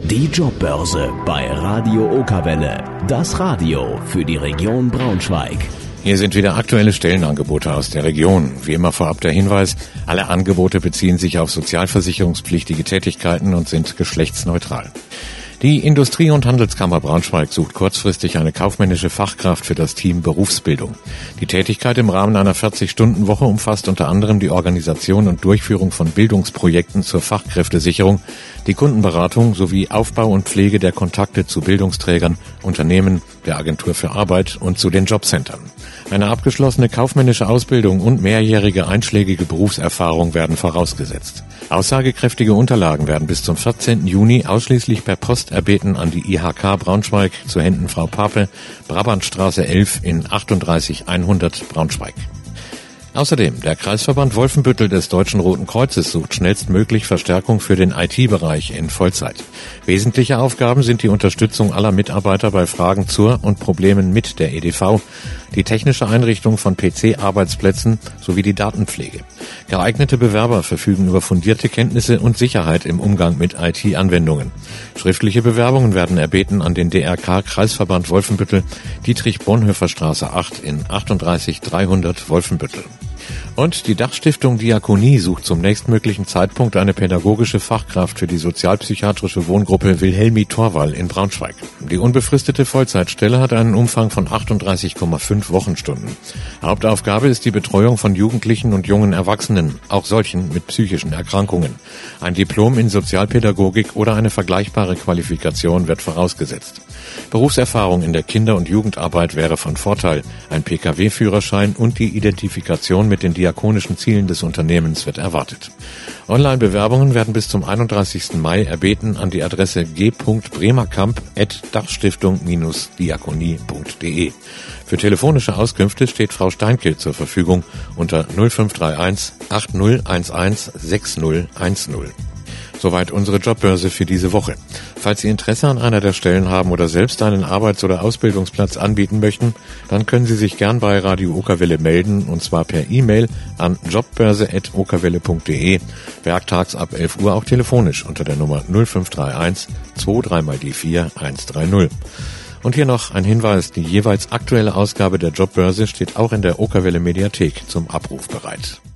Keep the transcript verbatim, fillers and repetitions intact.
Die Jobbörse bei Radio Okerwelle. Das Radio für die Region Braunschweig. Hier sind wieder aktuelle Stellenangebote aus der Region. Wie immer vorab der Hinweis, alle Angebote beziehen sich auf sozialversicherungspflichtige Tätigkeiten und sind geschlechtsneutral. Die Industrie- und Handelskammer Braunschweig sucht kurzfristig eine kaufmännische Fachkraft für das Team Berufsbildung. Die Tätigkeit im Rahmen einer vierzig-Stunden-Woche umfasst unter anderem die Organisation und Durchführung von Bildungsprojekten zur Fachkräftesicherung, die Kundenberatung sowie Aufbau und Pflege der Kontakte zu Bildungsträgern, Unternehmen, der Agentur für Arbeit und zu den Jobcentern. Eine abgeschlossene kaufmännische Ausbildung und mehrjährige einschlägige Berufserfahrung werden vorausgesetzt. Aussagekräftige Unterlagen werden bis zum vierzehnten Juni ausschließlich per Post erbeten an die I H K Braunschweig zu Händen Frau Pape, Brabantstraße elf in achtunddreißig hundert Braunschweig. Außerdem, der Kreisverband Wolfenbüttel des Deutschen Roten Kreuzes sucht schnellstmöglich Verstärkung für den I T-Bereich in Vollzeit. Wesentliche Aufgaben sind die Unterstützung aller Mitarbeiter bei Fragen zur und Problemen mit der E D V, die technische Einrichtung von P C-Arbeitsplätzen sowie die Datenpflege. Geeignete Bewerber verfügen über fundierte Kenntnisse und Sicherheit im Umgang mit I T-Anwendungen. Schriftliche Bewerbungen werden erbeten an den D R K Kreisverband Wolfenbüttel, Dietrich-Bonhoeffer-Straße acht in achtunddreißig dreihundert Wolfenbüttel. Und die Dachstiftung Diakonie sucht zum nächstmöglichen Zeitpunkt eine pädagogische Fachkraft für die sozialpsychiatrische Wohngruppe Wilhelmi Torwall in Braunschweig. Die unbefristete Vollzeitstelle hat einen Umfang von achtunddreißig Komma fünf Wochenstunden. Hauptaufgabe ist die Betreuung von Jugendlichen und jungen Erwachsenen, auch solchen mit psychischen Erkrankungen. Ein Diplom in Sozialpädagogik oder eine vergleichbare Qualifikation wird vorausgesetzt. Berufserfahrung in der Kinder- und Jugendarbeit wäre von Vorteil. Ein P K W-Führerschein und die Identifikation mit den diakonischen Zielen des Unternehmens wird erwartet. Online-Bewerbungen werden bis zum einunddreißigsten Mai erbeten an die Adresse g punkt bremerkamp at dachstiftung diakonie punkt de. Für telefonische Auskünfte steht Frau Steinke zur Verfügung unter null fünf drei eins acht null eins eins sechs null eins null. Soweit unsere Jobbörse für diese Woche. Falls Sie Interesse an einer der Stellen haben oder selbst einen Arbeits- oder Ausbildungsplatz anbieten möchten, dann können Sie sich gern bei Radio Okerwelle melden, und zwar per E-Mail an jobbörse at okerwelle punkt de, werktags ab elf Uhr auch telefonisch unter der Nummer null fünf drei eins zwei drei mal die vier eins drei null. Und hier noch ein Hinweis, die jeweils aktuelle Ausgabe der Jobbörse steht auch in der Okerwelle Mediathek zum Abruf bereit.